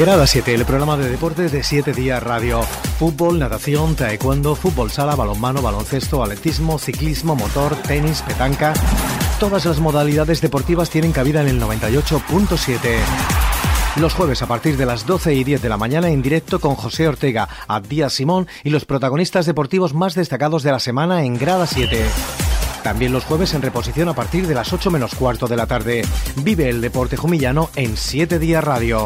Grada 7, el programa de deportes de 7 días radio. Fútbol, natación, taekwondo, fútbol sala, balonmano, baloncesto, atletismo, ciclismo, motor, tenis, petanca. Todas las modalidades deportivas tienen cabida en el 98.7. Los jueves a partir de las 12:10 de la mañana en directo con José Ortega, Abdías Simón y los protagonistas deportivos más destacados de la semana en Grada 7. También los jueves en reposición a partir de las 8 menos cuarto de la tarde. Vive el deporte jumillano en 7 días radio.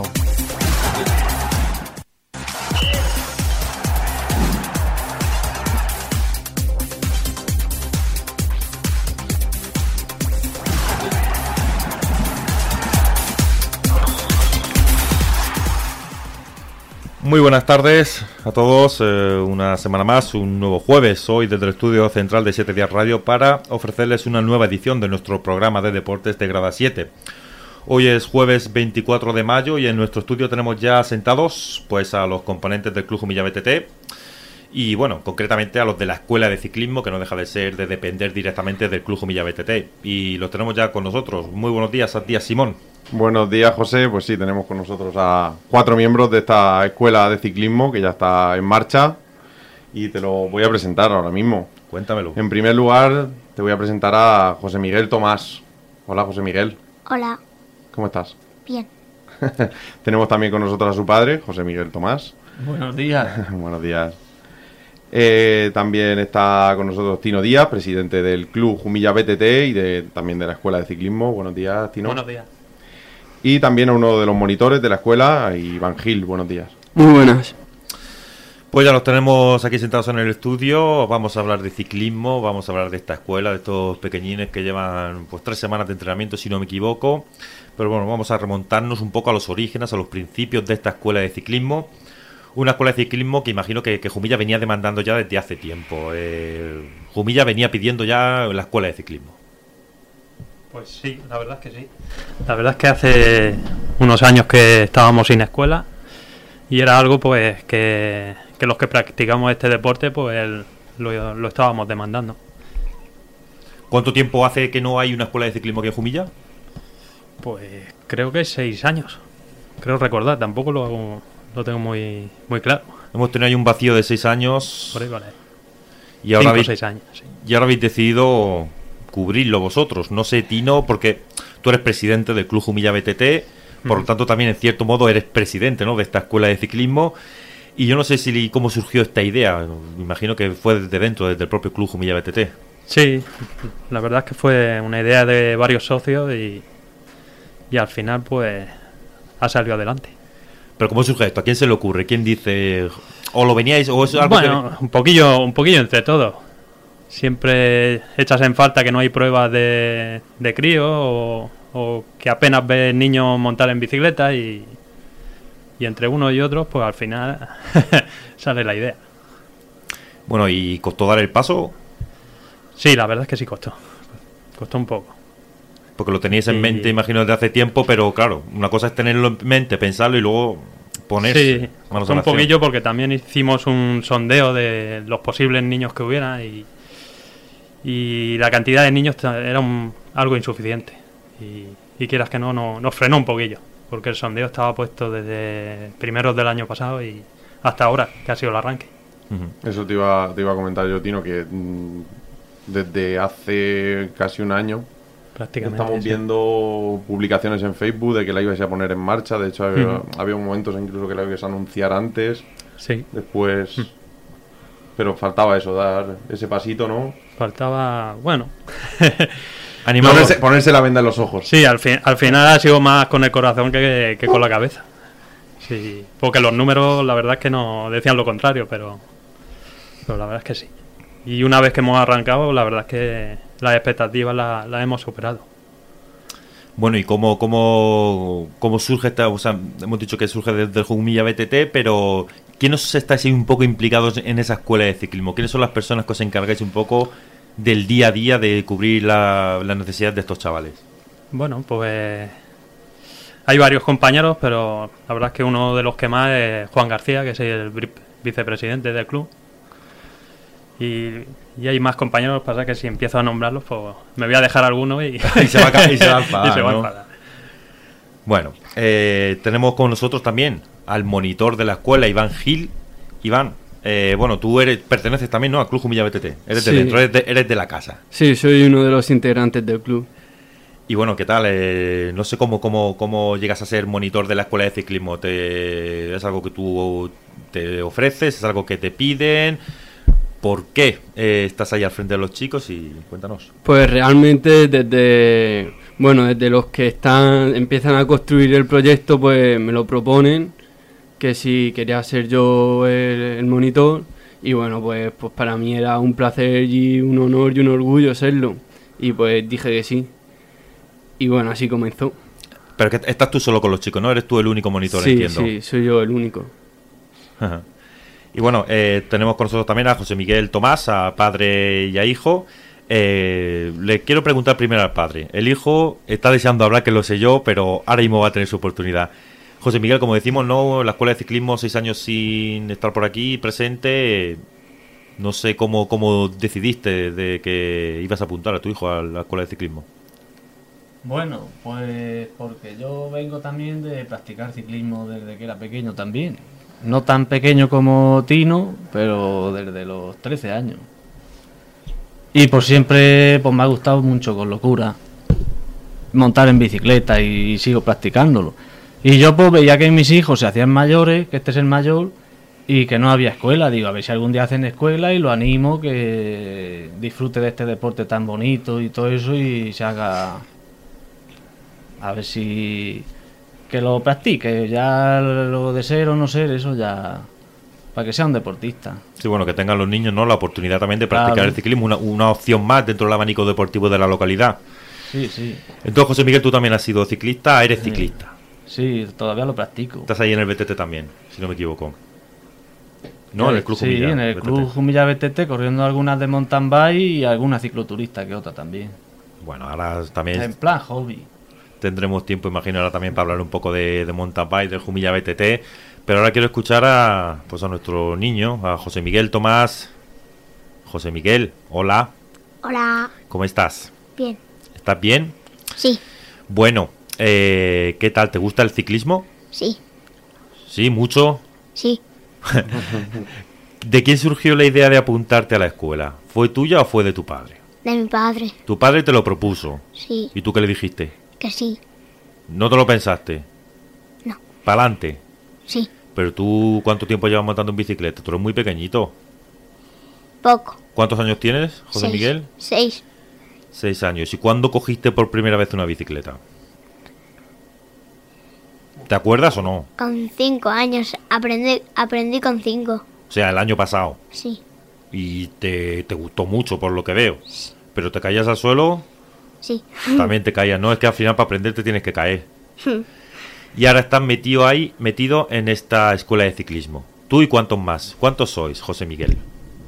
Muy buenas tardes a todos, una semana más, un nuevo jueves, hoy desde el estudio central de 7 días radio para ofrecerles una nueva edición de nuestro programa de deportes de Grada 7. Hoy es jueves 24 de mayo y en nuestro estudio tenemos ya sentados pues a los componentes del Club Jumilla BTT y bueno, concretamente a los de la Escuela de Ciclismo, que no deja de ser de depender directamente del Club Jumilla BTT, y los tenemos ya con nosotros. Muy buenos días, Abdías Simón. Buenos días, José. Pues sí, tenemos con nosotros a 4 miembros de esta escuela de ciclismo que ya está en marcha y te lo voy a presentar ahora mismo. Cuéntamelo. En primer lugar, te voy a presentar a José Miguel Tomás. Hola, José Miguel. Hola. ¿Cómo estás? Bien. Tenemos también con nosotros a su padre, José Miguel Tomás. Buenos días. Buenos días. También está con nosotros Tino Díaz, presidente del Club Jumilla BTT y también de la Escuela de Ciclismo. Buenos días, Tino. Buenos días. Y también a uno de los monitores de la escuela, Iván Gil. Buenos días. Muy buenas. Pues ya los tenemos aquí sentados en el estudio. Vamos a hablar de ciclismo, vamos a hablar de esta escuela, de estos pequeñines que llevan pues 3 semanas de entrenamiento, si no me equivoco. Pero bueno, vamos a remontarnos un poco a los orígenes, a los principios de esta escuela de ciclismo. Una escuela de ciclismo que imagino que Jumilla venía demandando ya desde hace tiempo. Jumilla venía pidiendo ya la escuela de ciclismo. Pues sí, la verdad es que sí. La verdad es que hace unos años que estábamos sin escuela y era algo pues que los que practicamos este deporte pues lo estábamos demandando. ¿Cuánto tiempo hace que no hay una escuela de ciclismo aquí en Jumilla? Pues creo que 6 años. Creo recordar, tampoco lo tengo muy claro. Hemos tenido ahí un vacío de 6 años. Por ahí vale. Y ahora 5 o 6 años, sí. Y ahora habéis decidido cubrirlo vosotros. No sé, Tino, porque tú eres presidente del Club Jumilla BTT, por lo tanto también en cierto modo eres presidente, ¿no?, de esta escuela de ciclismo. Y yo no sé cómo surgió esta idea. Me imagino que fue desde dentro, desde el propio Club Jumilla BTT. Sí, la verdad es que fue una idea de varios socios y al final pues ha salido adelante. Pero ¿cómo surge esto? ¿A quién se le ocurre? ¿Quién dice? ¿O lo veníais? ¿O es algo bueno, un poquillo entre todos. Siempre echas en falta que no hay pruebas de crío o que apenas ves niños montar en bicicleta y entre unos y otros pues al final sale la idea. Bueno, ¿y costó dar el paso? Sí, la verdad es que sí costó un poco. Porque lo teníais en mente, imagino, desde hace tiempo, pero claro, una cosa es tenerlo en mente, pensarlo y luego ponerse. Sí, costó un poquillo porque también hicimos un sondeo de los posibles niños que hubiera y la cantidad de niños era algo insuficiente. Y quieras que no, nos frenó un poquillo, porque el sondeo estaba puesto desde primeros del año pasado y hasta ahora, que ha sido el arranque. Uh-huh. Eso te iba a comentar yo, Tino, que desde hace casi un año estamos viendo publicaciones en Facebook de que la ibas a poner en marcha. De hecho, había momentos incluso que la ibas a anunciar antes. Sí. Después... Pero faltaba eso, dar ese pasito, ¿no? Faltaba... Bueno... ponerse la venda en los ojos. Sí, al final ha sido más con el corazón que con la cabeza. Sí, porque los números la verdad es que no decían lo contrario, pero la verdad es que sí. Y una vez que hemos arrancado, la verdad es que las expectativas las hemos superado. Bueno, ¿y cómo surge esta? O sea, hemos dicho que surge desde el Jumilla BTT, pero ¿quiénes estáis un poco implicados en esa escuela de ciclismo? ¿Quiénes son las personas que os encargáis un poco del día a día de cubrir las necesidades de estos chavales? Bueno, pues hay varios compañeros, pero la verdad es que uno de los que más es Juan García, que es el vicepresidente del club. Y hay más compañeros, pasa que si empiezo a nombrarlos, pues me voy a dejar alguno y se va a enfadar, y se va a ¿no? enfadar. Bueno, tenemos con nosotros también al monitor de la escuela, Iván Gil. Iván, bueno, tú perteneces también, ¿no?, al Club Jumilla BTT. Eres de dentro, eres de la casa. Sí, soy uno de los integrantes del club. Y bueno, ¿qué tal? No sé cómo llegas a ser monitor de la escuela de ciclismo. ¿Es algo que tú te ofreces? ¿Es algo que te piden? ¿Por qué estás ahí al frente de los chicos? Y cuéntanos. Pues realmente desde los que empiezan a construir el proyecto, pues me lo proponen, que si quería ser yo el monitor. Y bueno, pues para mí era un placer y un honor y un orgullo serlo. Y pues dije que sí. Y bueno, así comenzó. Pero que estás tú solo con los chicos, ¿no? Eres tú el único monitor, sí, entiendo. Sí, soy yo el único. Ajá. Y bueno, tenemos con nosotros también a José Miguel Tomás, a padre y a hijo. Le quiero preguntar primero al padre. El hijo está deseando hablar, que lo sé yo, pero ahora mismo va a tener su oportunidad. José Miguel, como decimos, ¿no?, la escuela de ciclismo, 6 años sin estar por aquí presente. No sé cómo decidiste de que ibas a apuntar a tu hijo a la escuela de ciclismo. Bueno, pues porque yo vengo también de practicar ciclismo desde que era pequeño también. No tan pequeño como Tino, pero desde los 13 años. Y por siempre pues me ha gustado mucho, con locura, montar en bicicleta y sigo practicándolo. Y yo pues veía que mis hijos se hacían mayores, que este es el mayor, y que no había escuela. Digo, a ver si algún día hacen escuela, y lo animo, que disfrute de este deporte tan bonito y todo eso, y se haga... A ver si... que lo practique, ya lo de ser o no ser, eso ya... para que sea un deportista. Sí, bueno, que tengan los niños, ¿no?, la oportunidad también de practicar el ciclismo, una opción más dentro del abanico deportivo de la localidad. Sí, sí. Entonces, José Miguel, tú también has sido ciclista, eres ciclista. Sí, todavía lo practico. Estás ahí en el BTT también, si no me equivoco. ¿No? En el Club sí, Jumilla. Sí, en el Club Jumilla BTT, corriendo algunas de mountain bike y alguna cicloturista que otra también. Bueno, ahora también... En plan hobby. Tendremos tiempo, imagino, ahora también para hablar un poco de mountain bike, del Jumilla BTT. Pero ahora quiero escuchar a nuestro niño, a José Miguel Tomás. José Miguel, hola. Hola. ¿Cómo estás? Bien. ¿Estás bien? Sí. Bueno, ¿qué tal? ¿Te gusta el ciclismo? Sí. ¿Sí? ¿Mucho? Sí. ¿De quién surgió la idea de apuntarte a la escuela? ¿Fue tuya o fue de tu padre? De mi padre. ¿Tu padre te lo propuso? Sí. ¿Y tú qué le dijiste? Que sí. ¿No te lo pensaste? No. ¿Pa'lante? Sí. Pero tú, ¿cuánto tiempo llevas montando en bicicleta? Tú eres muy pequeñito. Poco. ¿Cuántos años tienes, José 6. Miguel? 6. 6 años. ¿Y cuándo cogiste por primera vez una bicicleta? ¿Te acuerdas o no? Con 5 años. Aprendí con 5. O sea, el año pasado. Sí. Y te gustó mucho, por lo que veo. Pero te caías al suelo, también te caías. No, es que al final para aprender te tienes que caer. Y ahora estás metido en esta escuela de ciclismo. ¿Tú y cuántos más? ¿Cuántos sois, José Miguel?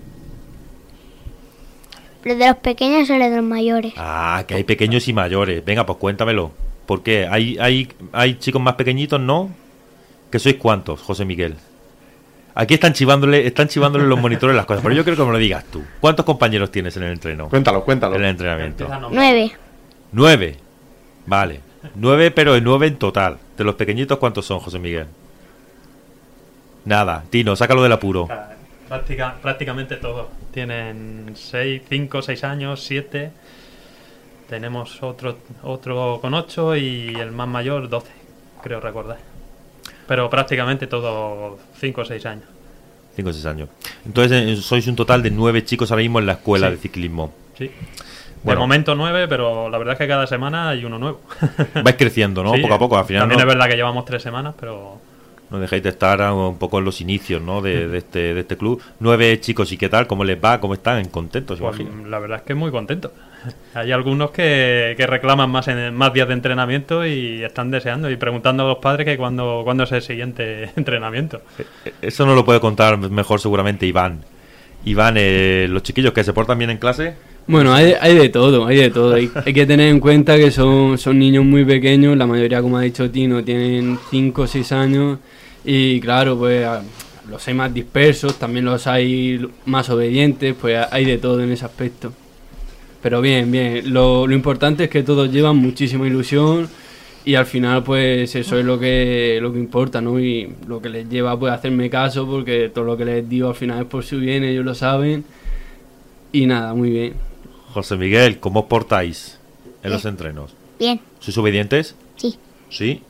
¿Los de los pequeños o los de los mayores? Ah, que hay pequeños y mayores. Venga, pues cuéntamelo. ¿Por qué? ¿Hay chicos más pequeñitos, no? ¿Que sois cuántos, José Miguel? Aquí están chivándole los monitores las cosas, pero yo creo que me lo digas tú. ¿Cuántos compañeros tienes en el entreno? Cuéntalo. En el entrenamiento. 9. 9. Vale. 9, pero 9 en total. ¿De los pequeñitos cuántos son, José Miguel? Nada. Tino, sácalo del apuro. Prácticamente todos. Tienen 5, 6 años, 7. Tenemos otro con 8 y el más mayor 12, creo recordar. Pero prácticamente todos 5 o 6 años. 5 o 6 años. Entonces sois un total de 9 chicos ahora mismo en la escuela de ciclismo. Sí. Bueno. De momento 9, pero la verdad es que cada semana hay uno nuevo. Vais creciendo, ¿no? Sí, poco a poco. Al final también es verdad que llevamos 3 semanas, pero... No dejéis de estar un poco en los inicios, ¿no? de este club. 9 chicos, ¿y qué tal? ¿Cómo les va? ¿Cómo están? ¿Contentos? Pues, la verdad es que muy contentos. Hay algunos que reclaman más días de entrenamiento y están deseando y preguntando a los padres que cuándo es el siguiente entrenamiento. Eso nos lo puede contar mejor seguramente Iván. Iván, los chiquillos que se portan bien en clase. Bueno, hay de todo. Hay que tener en cuenta que son niños muy pequeños, la mayoría, como ha dicho Tino, tienen 5 o 6 años y claro, pues los hay más dispersos, también los hay más obedientes, pues hay de todo en ese aspecto. Pero bien, lo importante es que todos llevan muchísima ilusión Y al final pues eso es lo que importa, ¿no? Y lo que les lleva pues a hacerme caso, porque todo lo que les digo al final es por su bien, ellos lo saben. Y nada, muy bien. José Miguel, ¿cómo os portáis en los entrenos? Bien. ¿Sois obedientes? Sí. ¿Sí?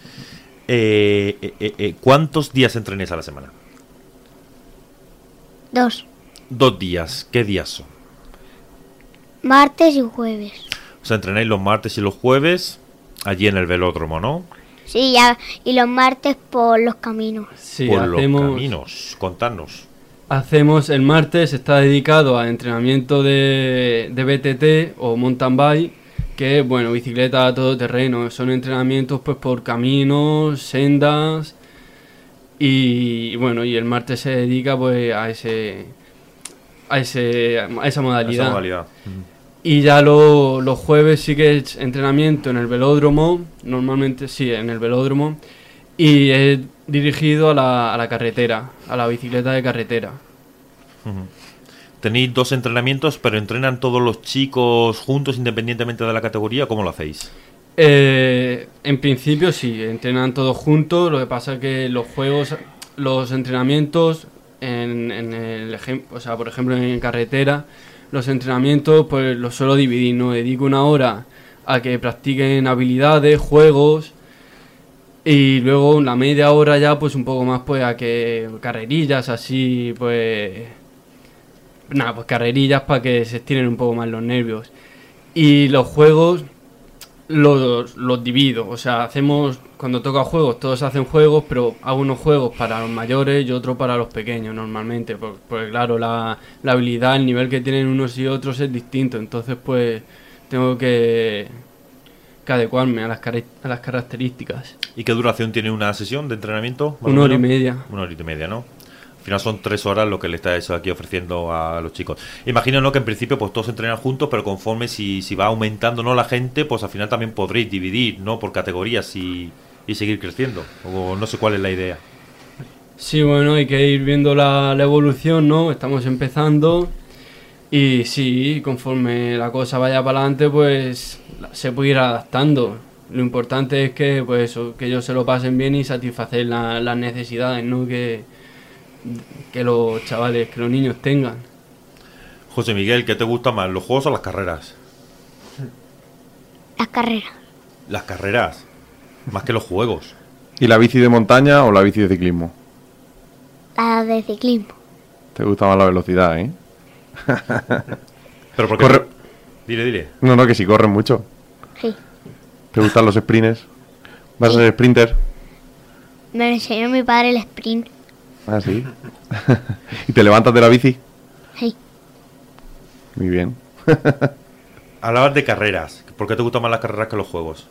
¿Cuántos días entrenáis a la semana? 2. 2 días. ¿Qué días son? Martes y jueves. O sea, entrenáis los martes y los jueves allí en el velódromo, ¿no? Sí, ya. Y los martes por los caminos. Sí, Por los caminos. Contadnos. Hacemos el martes, está dedicado a entrenamiento de BTT o mountain bike, que bueno, bicicleta a todo terreno, son entrenamientos pues por caminos, sendas, y bueno, y el martes se dedica pues a esa modalidad. Esa modalidad. Y ya los jueves sí que es entrenamiento en el velódromo, normalmente sí, en el velódromo, y es dirigido a la carretera, a la bicicleta de carretera. Tenéis 2 entrenamientos, pero ¿entrenan todos los chicos juntos independientemente de la categoría? ¿Cómo lo hacéis? En principio sí, entrenan todos juntos, lo que pasa es que los entrenamientos, o sea, por ejemplo en carretera, los entrenamientos pues los suelo dividir, ¿no? Dedico 1 hora a que practiquen habilidades, juegos, y luego la media hora ya pues un poco más pues a que carrerillas así pues... Nada, pues carrerillas para que se estiren un poco más los nervios. Y los juegos los divido, o sea, cuando toca juegos, todos hacen juegos, pero hago unos juegos para los mayores y otros para los pequeños normalmente, porque claro, la habilidad, el nivel que tienen unos y otros es distinto, entonces pues tengo que adecuarme a las características. ¿Y qué duración tiene una sesión de entrenamiento? 1 hora y media. 1 hora y media, ¿no? Al final son 3 horas lo que le estáis aquí ofreciendo a los chicos. Imagino, ¿no?, que en principio pues todos entrenan juntos, pero conforme si va aumentando, ¿no?, la gente, pues al final también podréis dividir, ¿no?, por categorías y seguir creciendo. O no sé cuál es la idea. Sí, bueno, hay que ir viendo la evolución, ¿no? Estamos empezando y sí, conforme la cosa vaya para adelante, pues se puede ir adaptando. Lo importante es que pues eso, que ellos se lo pasen bien y satisfacer las necesidades, ¿no?, que los chavales, que los niños tengan. José Miguel, ¿qué te gusta más, los juegos o las carreras? Las carreras. Las carreras, más que los juegos. ¿Y la bici de montaña o la bici de ciclismo? La de ciclismo. Te gusta más la velocidad, ¿eh? Pero porque... Dile. No, que si corren mucho. Sí. ¿Te gustan los sprints? ¿Vas a ser sprinter? Me lo enseñó mi padre el sprint. Ah, sí. ¿Y te levantas de la bici? Sí. Muy bien. Hablabas de carreras. ¿Por qué te gustan más las carreras que los juegos?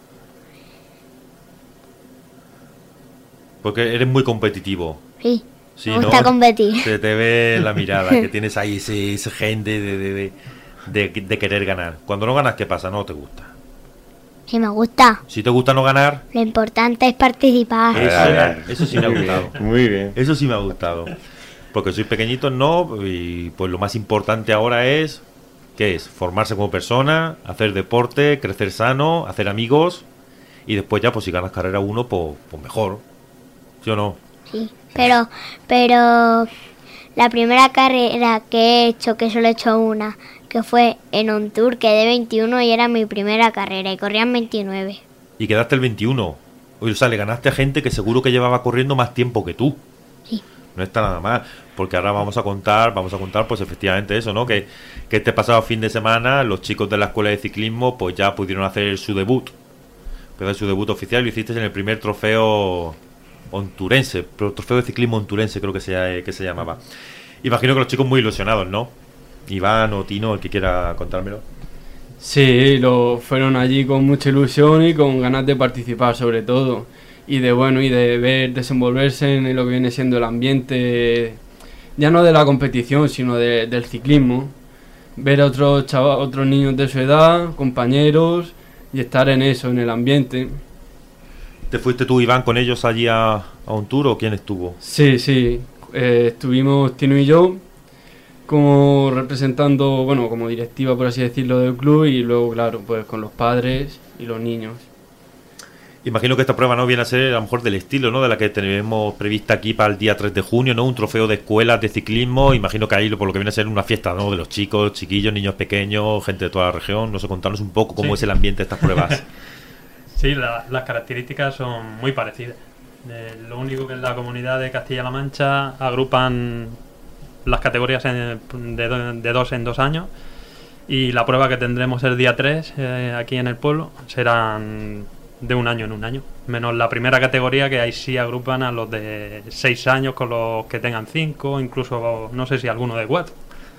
Porque eres muy competitivo. Sí. Sí, Me gusta competir. Se te ve la mirada, que tienes ahí ese gen de querer ganar. Cuando no ganas, ¿qué pasa? No te gusta. Sí, me gusta. Si te gusta no ganar... Lo importante es participar. Eso sí me ha gustado. Muy bien. Eso sí me ha gustado. Porque sois pequeñitos, ¿no? Y pues lo más importante ahora es... ¿Qué es? Formarse como persona, hacer deporte, crecer sano, hacer amigos. Y después ya, pues si ganas carrera uno, pues mejor. ¿Sí o no? Sí, pero la primera carrera que he hecho, que solo he hecho una, que fue en un tour, quedé 21 y era mi primera carrera y corrían 29. Y quedaste el 21. O sea, le ganaste a gente que seguro que llevaba corriendo más tiempo que tú. Sí. No está nada mal, porque ahora vamos a contar pues efectivamente eso, ¿no? Que este pasado fin de semana los chicos de la escuela de ciclismo pues ya pudieron hacer su debut. Pero su debut oficial lo hiciste en el primer trofeo honturense, pero trofeo de ciclismo honturense creo que se llamaba. Imagino que los chicos muy ilusionados, ¿no? Iván o Tino, el que quiera contármelo. Sí, fueron allí con mucha ilusión y con ganas de participar sobre todo. Y de ver desenvolverse en lo que viene siendo el ambiente, ya no de la competición, sino del ciclismo. Ver a otros niños de su edad, compañeros, y estar en eso, en el ambiente. ¿Te fuiste tú, Iván, con ellos allí a un tour o quién estuvo? Sí. Estuvimos Tino y yo como representando, bueno, como directiva, por así decirlo, del club, y luego, claro, pues con los padres y los niños. Imagino que esta prueba no viene a ser a lo mejor del estilo, ¿no? De la que tenemos prevista aquí para el día 3 de junio, ¿no? Un trofeo de escuelas de ciclismo. Imagino que ahí por lo que viene a ser una fiesta, ¿no? De los chicos, chiquillos, niños pequeños, gente de toda la región. No sé, contarnos un poco cómo es el ambiente de estas pruebas. Sí, las características son muy parecidas. Lo único que en la comunidad de Castilla-La Mancha agrupan las categorías de 2 en 2 años, y la prueba que tendremos el día 3 aquí en el pueblo serán de 1 año en 1 año, menos la primera categoría, que ahí sí agrupan a los de 6 años con los que tengan 5, incluso no sé si alguno de 4.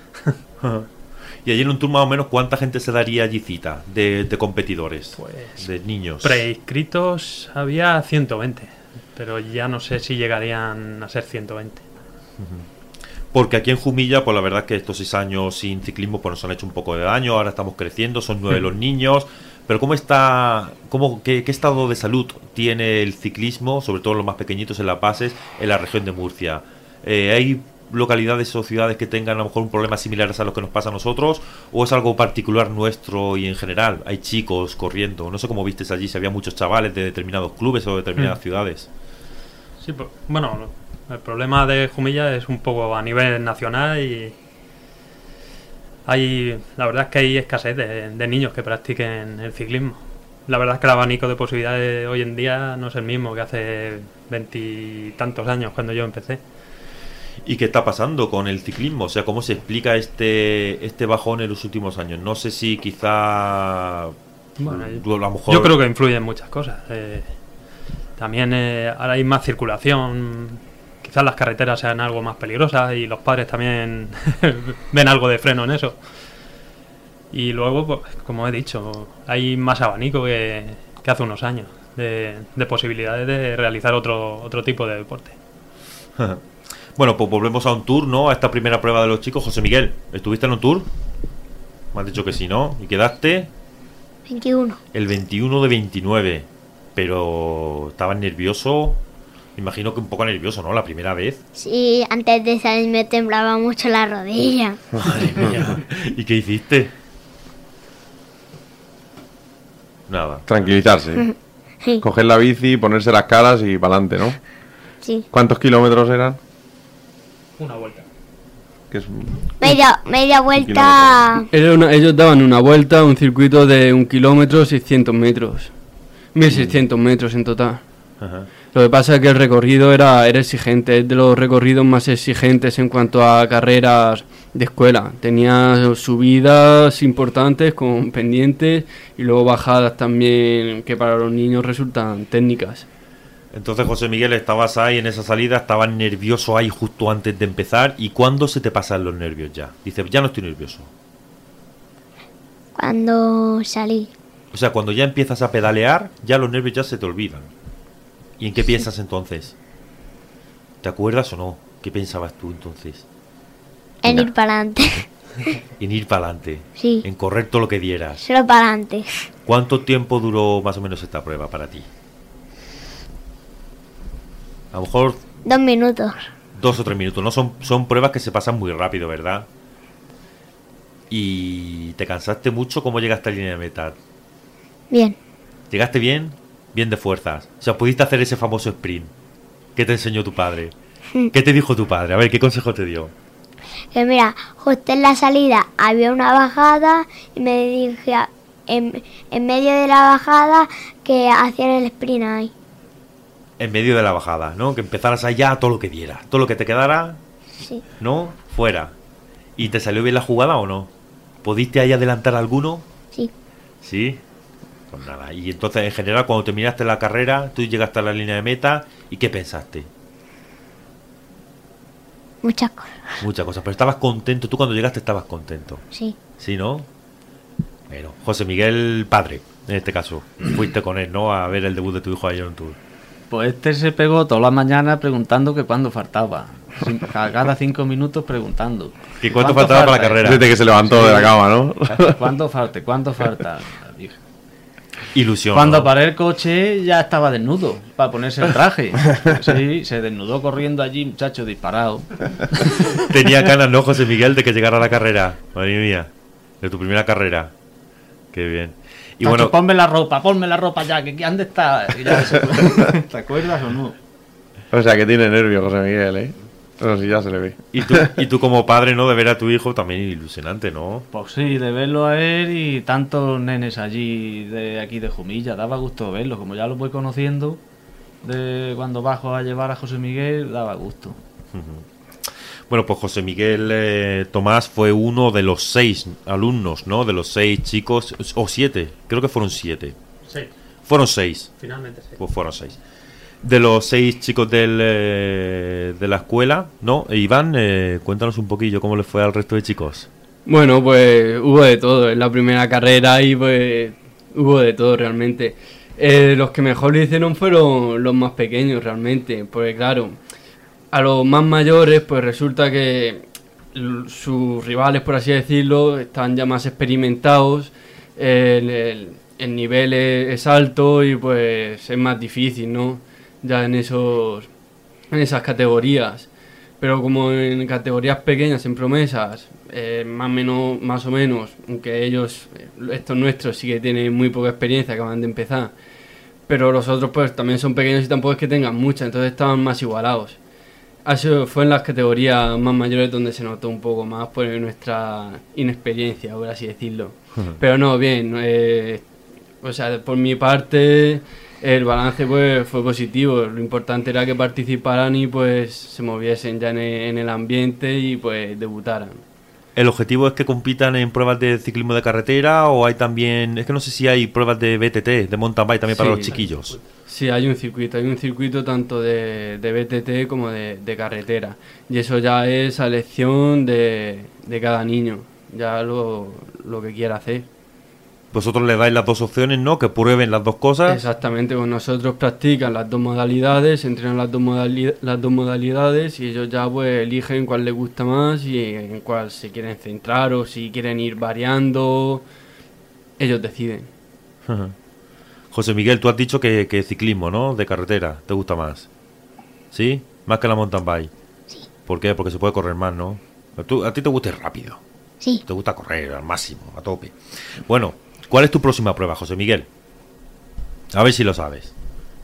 Y allí en un tour más o menos, ¿cuánta gente se daría allí cita de competidores, pues, de niños? Preinscritos había 120, pero ya no sé si llegarían a ser 120. Porque aquí en Jumilla, pues la verdad es que estos 6 años sin ciclismo pues nos han hecho un poco de daño. Ahora estamos creciendo, son 9 los niños. Pero qué estado de salud tiene el ciclismo, sobre todo los más pequeñitos en las bases, en la región de Murcia? ¿Hay localidades o ciudades que tengan a lo mejor un problema similar a lo que nos pasa a nosotros? ¿O es algo particular nuestro y en general? Hay chicos corriendo. No sé cómo vistes allí, si había muchos chavales de determinados clubes o de determinadas ciudades. Sí, pues, bueno, el problema de Jumilla es un poco a nivel nacional, y la verdad es que hay escasez de niños que practiquen el ciclismo. La verdad es que el abanico de posibilidades hoy en día no es el mismo que hace 20 y tantos años cuando yo empecé. ¿Y qué está pasando con el ciclismo? O sea, ¿cómo se explica este bajón en los últimos años? No sé si quizá... Bueno, a lo mejor... Yo creo que influyen muchas cosas. También ahora hay más circulación. Quizás las carreteras sean algo más peligrosas y los padres también ven algo de freno en eso. Y luego, pues, como he dicho, hay más abanico que hace unos años de posibilidades de realizar otro tipo de deporte. Bueno, pues volvemos a un tour, ¿no? A esta primera prueba de los chicos. José Miguel, ¿estuviste en un tour? Me has dicho que sí, ¿no? ¿Y quedaste? 21. El 21 de 29. Pero estabas nervioso. Imagino que un poco nervioso, ¿no? La primera vez. Sí, antes de salir me temblaba mucho la rodilla. Madre mía. ¿Y qué hiciste? Nada. Tranquilizarse. Sí. Coger la bici, ponerse las caras y para adelante, ¿no? Sí. ¿Cuántos kilómetros eran? Una vuelta. Que es Media vuelta. Ellos daban una vuelta, un circuito de 1 kilómetro, 600 metros. 1600 metros en total. Ajá. Lo que pasa es que el recorrido era exigente, es de los recorridos más exigentes en cuanto a carreras de escuela. Tenía subidas importantes con pendientes y luego bajadas también que para los niños resultan técnicas. Entonces, José Miguel, estabas ahí en esa salida, estabas nervioso ahí justo antes de empezar. ¿Y cuándo se te pasan los nervios ya? Dices, ya no estoy nervioso. Cuando salí. O sea, cuando ya empiezas a pedalear, ya los nervios ya se te olvidan. ¿Y en qué piensas entonces? ¿Te acuerdas o no? ¿Qué pensabas tú entonces? En ir para adelante. En ir para adelante. Sí. En correr todo lo que dieras. Solo para adelante. ¿Cuánto tiempo duró más o menos esta prueba para ti? A lo mejor 2 minutos. 2 o 3 minutos. No son pruebas que se pasan muy rápido, ¿verdad? ¿Y te cansaste mucho? ¿Cómo llegaste a la línea de meta? Bien. ¿Llegaste bien? Bien de fuerzas. O sea, pudiste hacer ese famoso sprint. ¿Qué te enseñó tu padre? ¿Qué te dijo tu padre? A ver, ¿qué consejo te dio? Que mira, justo en la salida había una bajada y me dije en medio de la bajada que hacían el sprint ahí. En medio de la bajada, ¿no? Que empezaras allá todo lo que dieras. Todo lo que te quedara, Sí. ¿no? Fuera. ¿Y te salió bien la jugada o no? ¿Pudiste ahí adelantar alguno? Sí. ¿Sí? Pues nada. Y entonces, en general, cuando terminaste la carrera, tú llegaste a la línea de meta, ¿y qué pensaste? Muchas cosas. Muchas cosas. Pero estabas contento. Tú cuando llegaste estabas contento. Sí. ¿Sí, no? Bueno, José Miguel, padre, en este caso. Fuiste con él, ¿no? A ver el debut de tu hijo ayer en Tour. Pues este se pegó todas las mañanas preguntando que cuándo faltaba. Cada 5 minutos preguntando. ¿Y cuánto faltaba para la carrera? Desde que se levantó de la cama, ¿no? ¿Cuánto falta? Ilusión. Cuando ¿no? paré el coche ya estaba desnudo para ponerse el traje. Sí, se desnudó corriendo allí, muchacho, disparado. Tenía ganas, ¿no, José Miguel, de que llegara la carrera? Madre mía, de tu primera carrera. Qué bien. Y bueno, ponme la ropa ya, que ¿dónde está? ¿Te acuerdas o no? O sea, que tiene nervios José Miguel, ¿eh? Eso sí, ya se le ve. Y tú como padre, ¿no? De ver a tu hijo también ilusionante, ¿no? Pues sí, de verlo a él y tantos nenes allí de aquí de Jumilla, daba gusto verlo, como ya lo voy conociendo, de cuando bajo a llevar a José Miguel, daba gusto. Bueno, pues José Miguel Tomás fue uno de los 6 alumnos, ¿no? De los 6 chicos, o 7, creo que fueron 7. Sí. Fueron 6. Finalmente sí. Pues fueron 6. De los 6 chicos de la escuela, ¿no? Iván, cuéntanos un poquillo cómo le fue al resto de chicos. Bueno, pues hubo de todo en la primera carrera y pues hubo de todo realmente. Los que mejor lo hicieron fueron los más pequeños realmente, porque claro, a los más mayores pues resulta que sus rivales, por así decirlo, están ya más experimentados, el nivel es alto y pues es más difícil, ¿no? Ya en esas categorías. Pero como en categorías pequeñas, en promesas, más o menos, aunque ellos, estos nuestros, sí que tienen muy poca experiencia, acaban de empezar, pero los otros pues también son pequeños y tampoco es que tengan mucha, entonces estaban más igualados. Eso fue en las categorías más mayores donde se notó un poco más por nuestra inexperiencia, por así decirlo. Pero no, bien, o sea, por mi parte el balance pues fue positivo. Lo importante era que participaran y pues se moviesen ya en el ambiente y pues debutaran. ¿El objetivo es que compitan en pruebas de ciclismo de carretera o hay también, es que no sé si hay pruebas de BTT, de mountain bike también para los chiquillos? Sí, hay un circuito tanto de BTT como de carretera. Y eso ya es a elección de cada niño, ya lo que quiera hacer. Vosotros le dais las dos opciones, ¿no? Que prueben las dos cosas. Exactamente, con nosotros practican las dos modalidades, entrenan las dos modalidades y ellos ya pues eligen cuál les gusta más y en cuál se quieren centrar o si quieren ir variando, ellos deciden. José Miguel, tú has dicho que ciclismo, ¿no? De carretera, ¿te gusta más? ¿Sí? Más que la mountain bike. Sí. ¿Por qué? Porque se puede correr más, ¿no? A ti te gusta ir rápido. Sí. Te gusta correr al máximo, a tope. Bueno, ¿cuál es tu próxima prueba, José Miguel? A ver si lo sabes.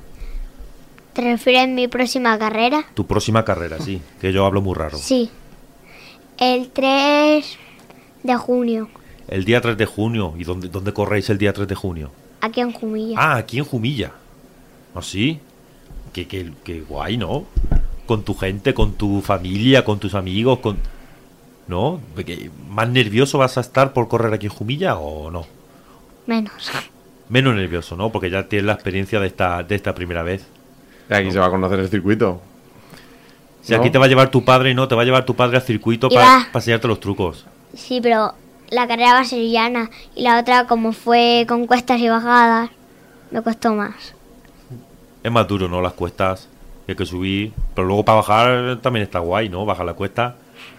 ¿Te refieres a mi próxima carrera? Tu próxima carrera, sí, que yo hablo muy raro. Sí. El 3 de junio, El día 3 de junio. ¿Y dónde corréis el día 3 de junio? aquí en Jumilla. Ah, aquí en Jumilla. ¿Ah, sí? Qué guay, ¿no? Con tu gente, con tu familia, con tus amigos, ¿no? ¿Más nervioso vas a estar por correr aquí en Jumilla o no? Menos. Menos nervioso, ¿no? Porque ya tienes la experiencia de esta primera vez. Y aquí se va a conocer el circuito. Si aquí te va a llevar tu padre, ¿no? Te va a llevar tu padre al circuito Y para va. enseñarte los trucos. Sí, pero la carrera va a ser llana y la otra, como fue con cuestas y bajadas, me costó más. Es más duro, ¿no? Las cuestas, hay que subir. Pero luego para bajar también está guay, ¿no? Bajar la cuesta.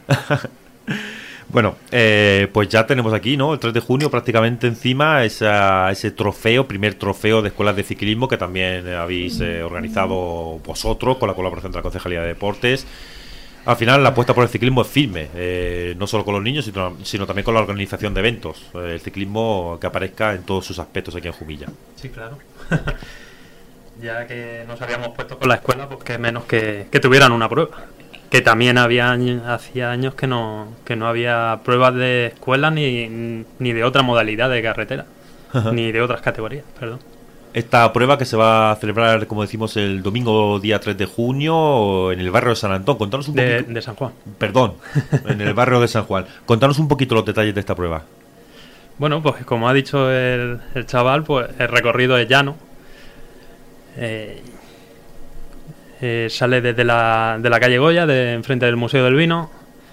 Bueno, pues ya tenemos aquí, ¿no? El 3 de junio prácticamente encima ese trofeo, primer trofeo de escuelas de ciclismo que también habéis organizado vosotros con la colaboración de la Concejalía de Deportes. Al final la apuesta por el ciclismo es firme, no solo con los niños, sino también con la organización de eventos. El ciclismo que aparezca en todos sus aspectos aquí en Jumilla. Sí, claro. Ya que nos habíamos puesto con la escuela, pues que menos que tuvieran una prueba. Que también hacía años que no había pruebas de escuela ni de otra modalidad de carretera, ni de otras categorías, perdón. Esta prueba que se va a celebrar, como decimos, el domingo día 3 de junio en el barrio de San Antón. Contanos un poquito. De San Juan. Perdón, en el barrio de San Juan. Contanos un poquito los detalles de esta prueba. Bueno, pues como ha dicho el chaval, pues el recorrido es llano. Sale desde la calle Goya, de enfrente del Museo del Vino,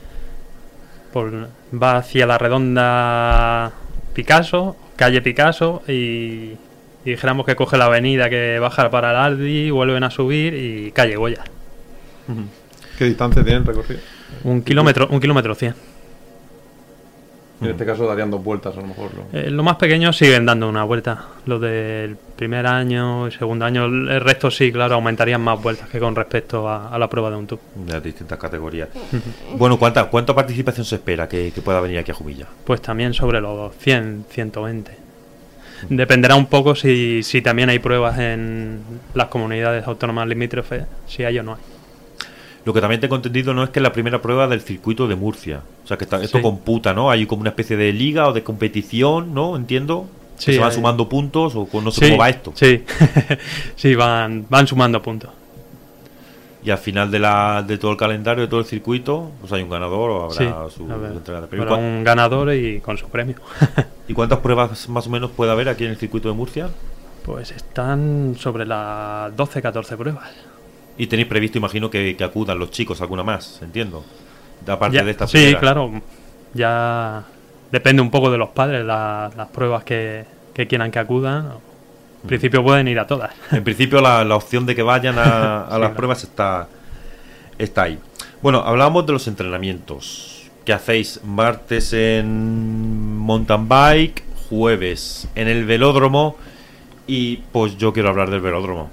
va hacia la redonda Picasso, calle Picasso, y dijéramos que coge la avenida que baja para el Ardi, vuelven a subir y calle Goya. ¿Qué distancia tienen recorrido? 1 kilómetro 100. En este caso darían 2 vueltas a lo mejor, ¿no? Los más pequeños siguen dando una vuelta. Los del primer año y segundo año, el resto sí, claro, aumentarían más vueltas que con respecto a la prueba de un tour. De las distintas categorías. Bueno, ¿cuánta participación se espera que pueda venir aquí a Jumilla? Pues también sobre los 100, 120. Dependerá un poco si también hay pruebas en las comunidades autónomas limítrofes, si hay o no hay. Lo que también tengo entendido no es que es la primera prueba del circuito de Murcia. O sea, que esto computa, ¿no? Hay como una especie de liga o de competición, ¿no? Entiendo. Sí, ¿se van sumando puntos o no sé cómo va esto? Sí, sí, van sumando puntos. Y al final de todo el calendario, de todo el circuito, pues hay un ganador o habrá su entrega de premio. Habrá un ganador y con su premio. ¿Y cuántas pruebas más o menos puede haber aquí en el circuito de Murcia? Pues están sobre las 12-14 pruebas. Y tenéis previsto, imagino, que acudan los chicos, alguna más, entiendo. Aparte de esta sí, primera. claro. Ya depende un poco de los padres las pruebas que quieran que acudan. En principio pueden ir a todas. En principio la opción de que vayan a las pruebas está ahí. Bueno, hablábamos de los entrenamientos. ¿Qué hacéis? Martes en mountain bike, jueves en el velódromo. Y pues yo quiero hablar del velódromo.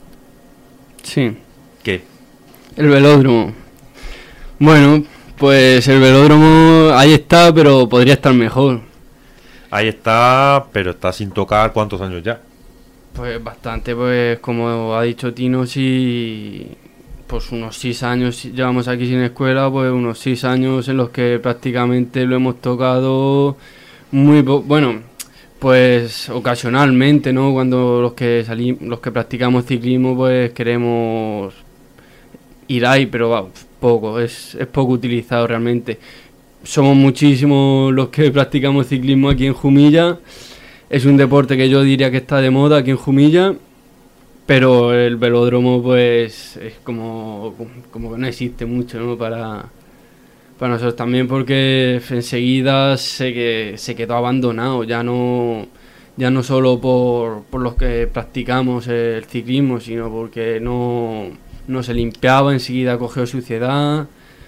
Sí. ¿Qué? El velódromo. Bueno, pues el velódromo ahí está, pero podría estar mejor. Ahí está, pero está sin tocar. ¿Cuántos años ya? Pues bastante, pues como ha dicho Tino, sí, pues unos 6 años llevamos aquí sin escuela, pues unos 6 años en los que prácticamente lo hemos tocado bueno, pues ocasionalmente, ¿no? Cuando los que practicamos ciclismo, pues queremos ir ahí, pero poco, es poco utilizado realmente. Somos muchísimos los que practicamos ciclismo aquí en Jumilla. Es un deporte que yo diría que está de moda aquí en Jumilla, pero el velódromo pues es como que no existe mucho, ¿no? para nosotros también, porque enseguida se quedó abandonado, ya no solo por los que practicamos el ciclismo, sino porque no se limpiaba, enseguida cogió suciedad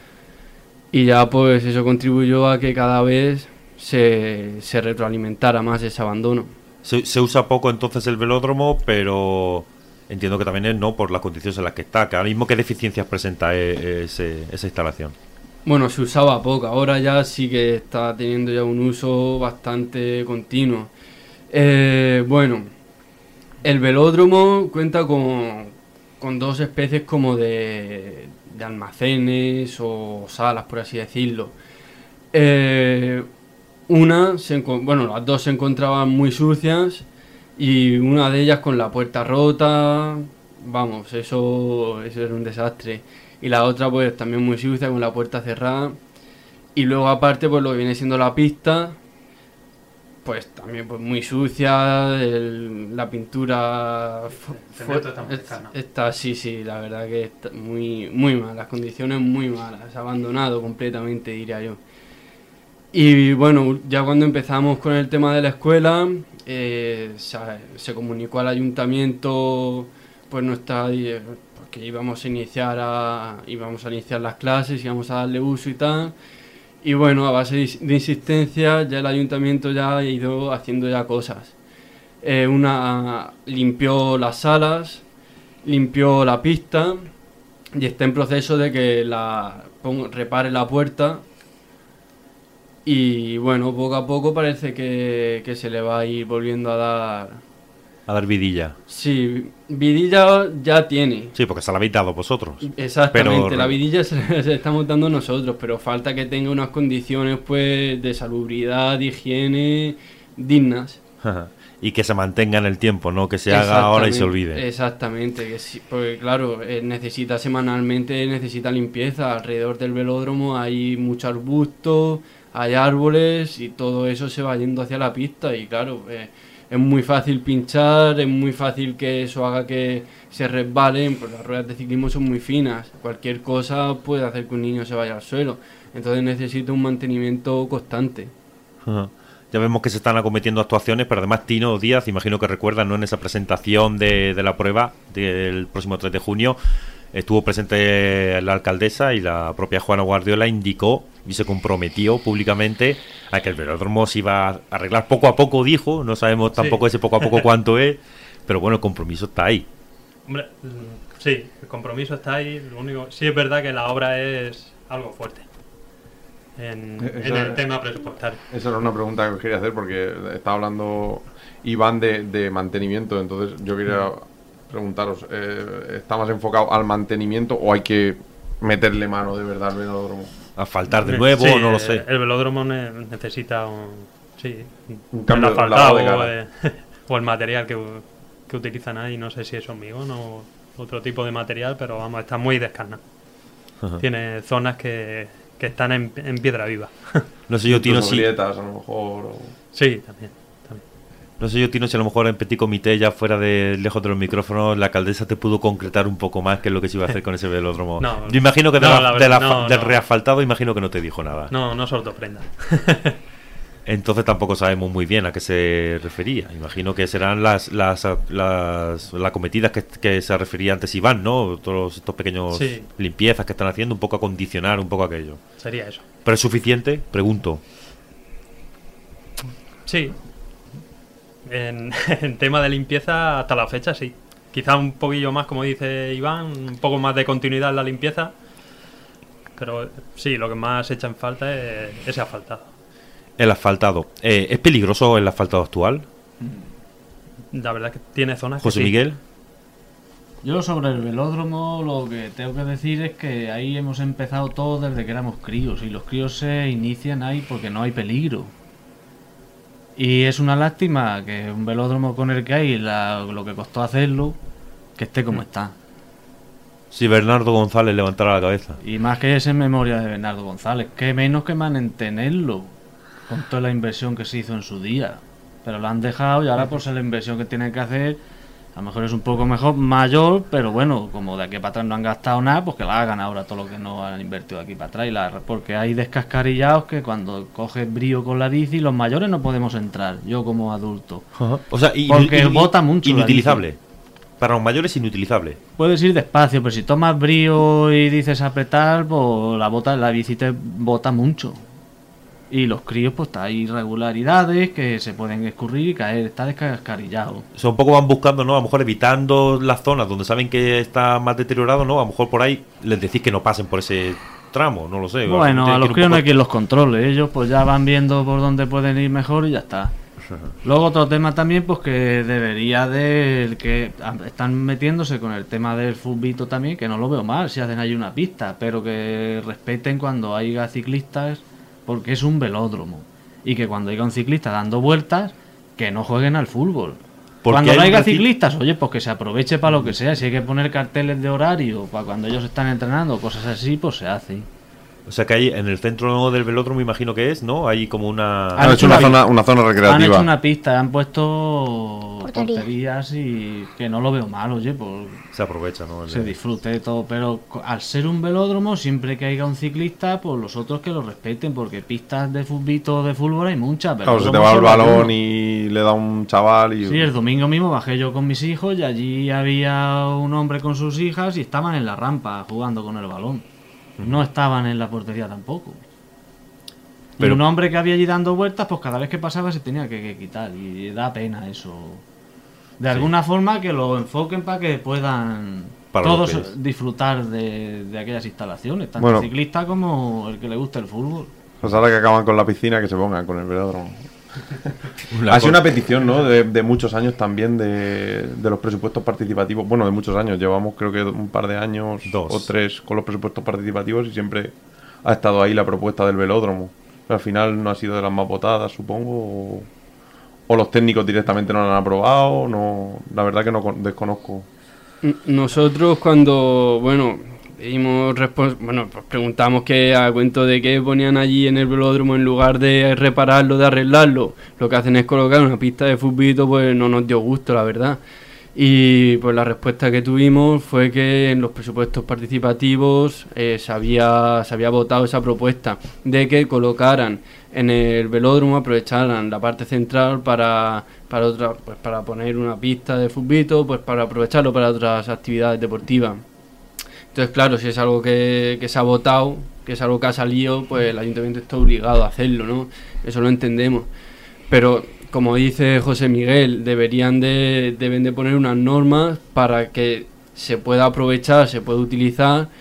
y ya pues eso contribuyó a que cada vez se retroalimentara más ese abandono. Se usa poco entonces el velódromo, pero entiendo que también es no por las condiciones en las que está. Que ahora mismo, ¿qué deficiencias presenta esa instalación? Bueno, se usaba poco, ahora ya sí que está teniendo ya un uso bastante continuo. Bueno, el velódromo cuenta con 2 especies como de almacenes o salas, por así decirlo. Las dos se encontraban muy sucias y una de ellas con la puerta rota, vamos, eso era un desastre. Y la otra pues también muy sucia con la puerta cerrada. Y luego aparte pues lo que viene siendo la pista, pues también pues muy sucia, la pintura está sí, la verdad que está muy mal, las condiciones muy malas, abandonado completamente diría yo. Y bueno, ya cuando empezamos con el tema de la escuela, se comunicó al ayuntamiento pues porque íbamos a iniciar las clases, íbamos a darle uso y tal. Y bueno, a base de insistencia ya el ayuntamiento ya ha ido haciendo ya cosas. Limpió las salas, limpió la pista y está en proceso de que repare la puerta. Y bueno, poco a poco parece que se le va a ir volviendo a dar vidilla. Sí, vidilla ya tiene. Sí, porque se la habéis dado vosotros. Exactamente, pero la vidilla se la estamos dando nosotros, pero falta que tenga unas condiciones pues de salubridad, de higiene dignas. Y que se mantenga en el tiempo, no que se haga ahora y se olvide. Exactamente, que sí, porque claro, semanalmente necesita limpieza. Alrededor del velódromo hay mucho arbusto, hay árboles y todo eso se va yendo hacia la pista y claro, es muy fácil pinchar, es muy fácil que eso haga que se resbalen, pues las ruedas de ciclismo son muy finas, cualquier cosa puede hacer que un niño se vaya al suelo, entonces necesita un mantenimiento constante. Ya vemos que se están acometiendo actuaciones, pero además Tino Díaz, imagino que recuerdan, ¿no?, en esa presentación de la prueba del próximo 3 de junio, estuvo presente la alcaldesa y la propia Juana Guardiola indicó y se comprometió públicamente a que el velódromo se iba a arreglar poco a poco, dijo, no sabemos tampoco ese poco a poco cuánto es, pero bueno, el compromiso está ahí. Hombre, sí, el compromiso está ahí, lo único, sí es verdad que la obra es algo fuerte. en el tema presupuestario. Esa era una pregunta que os quería hacer, porque estaba hablando Iván de mantenimiento, entonces yo quería preguntaros, ¿está más enfocado al mantenimiento o hay que meterle mano de verdad al velódromo? ¿Asfaltar de nuevo? Sí, no lo sé. El velódromo necesita un cambio de lavado de cara. O el material que utilizan ahí, no sé si es hormigón o otro tipo de material, pero vamos, está muy descarnado. Tiene zonas que están en piedra viva. No sé yo, Tino, si... grietas, a lo mejor... Sí, también. No sé yo, Tino, si a lo mejor en Petit Comité, ya fuera de lejos de los micrófonos, la alcaldesa te pudo concretar un poco más qué es lo que se iba a hacer con ese velódromo. No, yo imagino que del reasfaltado, imagino que no te dijo nada. No sorprenda. Entonces tampoco sabemos muy bien a qué se refería. Imagino que serán las acometidas que se refería antes Iván, ¿no? Todos estos pequeños limpiezas que están haciendo, un poco acondicionar un poco aquello. Sería eso. ¿Pero es suficiente? Pregunto. Sí. En tema de limpieza, hasta la fecha sí. Quizá un poquillo más, como dice Iván, un poco más de continuidad en la limpieza. Pero sí, lo que más echa en falta es ese asfaltado. El asfaltado. ¿Es peligroso el asfaltado actual? La verdad es que tiene zonas José que sí. Miguel. Yo sobre el velódromo lo que tengo que decir es que ahí hemos empezado todos desde que éramos críos, y los críos se inician ahí porque no hay peligro. Y es una lástima que un velódromo con el que hay lo que costó hacerlo, que esté como está. Si Bernardo González levantara la cabeza. Y más que es en memoria de Bernardo González, que menos que mantenerlo con toda la inversión que se hizo en su día. Pero lo han dejado y ahora pues la inversión que tienen que hacer a lo mejor es un poco mayor, pero bueno, como de aquí para atrás no han gastado nada, pues que la hagan ahora todo lo que no han invertido de aquí para atrás. Porque hay descascarillados que cuando coges brío con la bici, los mayores no podemos entrar, yo como adulto. O sea, porque bota mucho. Inutilizable. Para los mayores, inutilizable. Puedes ir despacio, pero si tomas brío y dices apretar, pues la bici te bota mucho. Y los críos, pues hay irregularidades que se pueden escurrir y caer, está descascarillado. O sea, un poco van buscando, ¿no? A lo mejor evitando las zonas donde saben que está más deteriorado, ¿no? A lo mejor por ahí les decís que no pasen por ese tramo, no lo sé. Bueno, a los críos no hay quien los controle, ellos pues ya van viendo por dónde pueden ir mejor y ya está. Luego otro tema también, pues que debería que están metiéndose con el tema del futbito también, que no lo veo mal si hacen ahí una pista, pero que respeten cuando haya ciclistas, porque es un velódromo, y que cuando haya un ciclista dando vueltas, que no jueguen al fútbol. Cuando no haya ciclistas, oye, pues que se aproveche para lo que sea. Si hay que poner carteles de horario para cuando ellos están entrenando, cosas así, pues se hace. O sea que hay en el centro del velódromo, imagino que es, ¿no? Hay como una... Han hecho una zona recreativa. Han hecho una pista, han puesto porterías y que no lo veo mal, oye, pues... Se aprovecha, ¿no? Se disfrute todo, pero al ser un velódromo, siempre que haya un ciclista, pues los otros que lo respeten, porque pistas de futbito de fútbol hay muchas. Claro, se te va el balón y le da un chaval y... Sí, el domingo mismo bajé yo con mis hijos y allí había un hombre con sus hijas y estaban en la rampa jugando con el balón. No estaban en la portería tampoco. Pero un hombre que había allí dando vueltas, pues cada vez que pasaba se tenía que quitar. Y da pena eso. De alguna forma que lo enfoquen para que puedan todos disfrutar de aquellas instalaciones, tanto el ciclista como el que le gusta el fútbol. Pues ahora que acaban con la piscina, que se pongan con el velódromo. Ha sido una petición, ¿no? De muchos años también de los presupuestos participativos. Bueno, de muchos años. Llevamos creo que un par de años o 3 con los presupuestos participativos y siempre ha estado ahí la propuesta del velódromo. Pero al final no ha sido de las más votadas, supongo. O los técnicos directamente no lo han aprobado. No, la verdad que no desconozco. Nosotros cuando, pues preguntamos que a cuento de qué ponían allí en el velódromo en lugar de repararlo, de arreglarlo, lo que hacen es colocar una pista de futbolito, pues no nos dio gusto, la verdad. Y pues la respuesta que tuvimos fue que en los presupuestos participativos se había votado esa propuesta de que colocaran en el velódromo, aprovecharan la parte central para poner una pista de futbolito, pues para aprovecharlo para otras actividades deportivas. Entonces, claro, si es algo que se ha votado, que es algo que ha salido, pues el ayuntamiento está obligado a hacerlo, ¿no? Eso lo entendemos. Pero, como dice José Miguel, deben de poner unas normas para que se pueda aprovechar, se pueda utilizar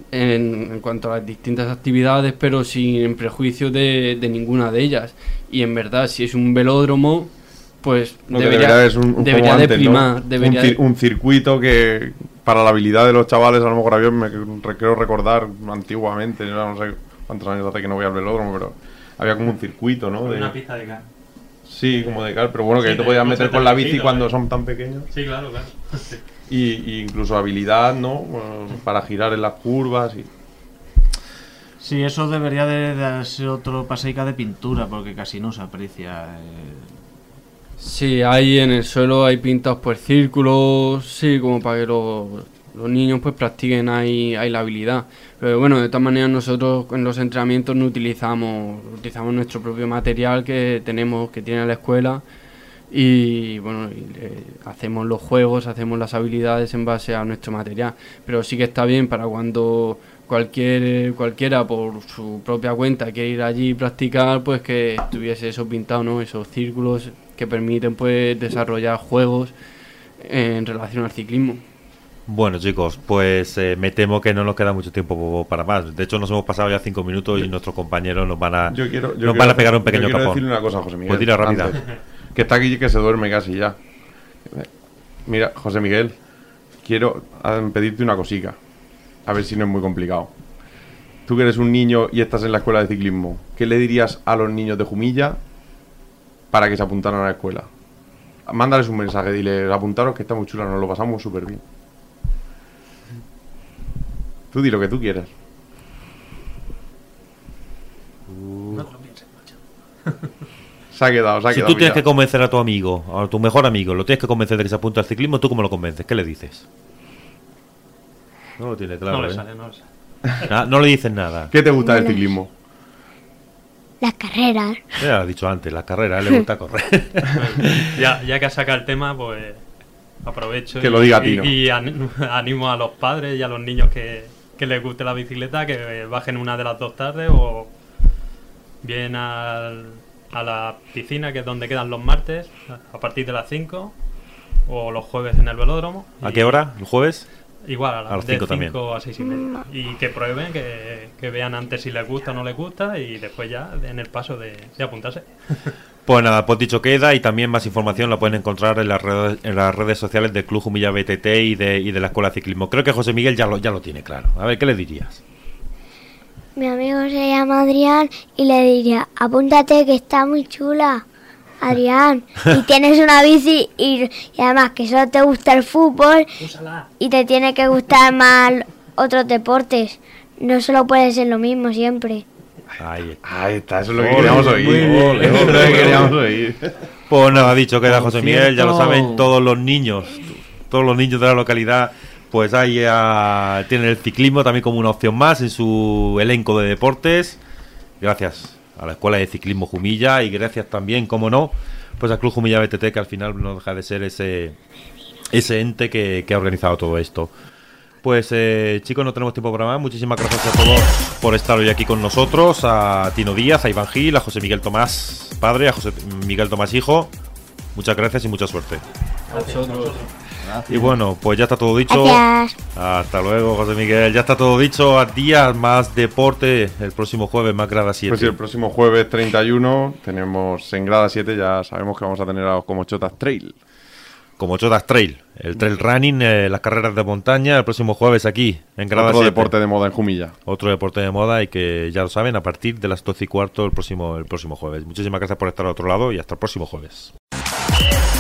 en cuanto a las distintas actividades, pero sin prejuicio de ninguna de ellas. Y en verdad, si es un velódromo, pues debería de primar. ¿No? Un circuito que para la habilidad de los chavales, a lo mejor quiero recordar antiguamente, no sé cuántos años hace que no voy al velódromo, pero había como un circuito, ¿no? Una pista de car. Sí, como de car, pero bueno, que te podías meter con la bici cuando son tan pequeños. Sí, claro. Y incluso habilidad, ¿no? Para girar en las curvas y... Sí, eso debería de ser otro paseica de pintura, porque casi no se aprecia. Sí, ahí en el suelo hay pintados pues círculos, sí, como para que los niños pues practiquen ahí la habilidad. Pero bueno, de todas maneras nosotros en los entrenamientos no utilizamos nuestro propio material que tiene la escuela, y bueno, hacemos los juegos, hacemos las habilidades en base a nuestro material. Pero sí que está bien para cuando cualquiera por su propia cuenta quiere ir allí y practicar, pues que tuviese eso pintado, ¿no? Esos círculos que permiten pues desarrollar juegos en relación al ciclismo. Bueno, chicos, pues me temo que no nos queda mucho tiempo para más. De hecho, nos hemos pasado ya 5 minutos y nuestros compañeros nos van a pegar un pequeño tapón. Quiero decirle una cosa, José Miguel. Pues tira rápida. Que está aquí y que se duerme casi ya. Mira, José Miguel, quiero pedirte una cosica. A ver si no es muy complicado. Tú que eres un niño y estás en la escuela de ciclismo, ¿qué le dirías a los niños de Jumilla para que se apuntaran a la escuela? Mándales un mensaje, dile, apuntaros que está muy chula, nos lo pasamos súper bien. Tú di lo que tú quieras. No te lo pienses, macho. Se ha quedado. Si tú tienes que convencer a tu amigo, a tu mejor amigo, lo tienes que convencer de que se apunte al ciclismo, ¿tú cómo lo convences? ¿Qué le dices? No lo tiene claro. No le sale. No le dices nada. ¿Qué te gusta del ciclismo? Las carreras. Ya lo has dicho antes, las carreras, a él le gusta correr. ya que has sacado el tema, pues aprovecho que lo diga Tino. Y animo a los padres y a los niños que les guste la bicicleta, que bajen una de las 2 tardes o bien a la piscina, que es donde quedan los martes, a partir de las 5, o los jueves en el velódromo. ¿A qué hora? ¿El jueves? Igual, a las 5 también. 5 a 6 y media. Y que prueben, que vean antes si les gusta o no les gusta, y después ya en el paso de apuntarse. Pues nada, pues dicho queda, y también más información la pueden encontrar en las redes sociales del Club Jumilla BTT y de la Escuela de Ciclismo. Creo que José Miguel ya lo tiene claro. A ver, ¿qué le dirías? Mi amigo se llama Adrián y le diría, apúntate que está muy chula, Adrián, y tienes una bici y además que solo te gusta el fútbol. Úsala. Y te tiene que gustar más otros deportes, no solo puede ser lo mismo siempre. Ahí está, eso es lo que queríamos oír. Pues nada, dicho queda José Miguel, ya lo saben todos los niños de la localidad, pues ahí tienen el ciclismo también como una opción más en su elenco de deportes, gracias a la Escuela de Ciclismo Jumilla, y gracias también, como no, pues al Club Jumilla BTT, que al final no deja de ser ese ente que ha organizado todo esto. Pues chicos, no tenemos tiempo para más. Muchísimas gracias a todos por estar hoy aquí con nosotros, a Tino Díaz, a Iván Gil, a José Miguel Tomás padre, a José Miguel Tomás hijo. Muchas gracias y mucha suerte. A vosotros. Y bueno, pues ya está todo dicho. Gracias. Hasta luego, José Miguel. Ya está todo dicho. A días más deporte el próximo jueves, más grada 7. Pues sí, el próximo jueves 31 tenemos en grada 7, ya sabemos que vamos a tener a los Comochotas Trail. Comochotas Trail, el trail running, las carreras de montaña, el próximo jueves aquí, en grada 7. Otro deporte de moda en Jumilla. Otro deporte de moda, y que ya lo saben, a partir de las 12:15 el próximo jueves. Muchísimas gracias por estar al otro lado y hasta el próximo jueves.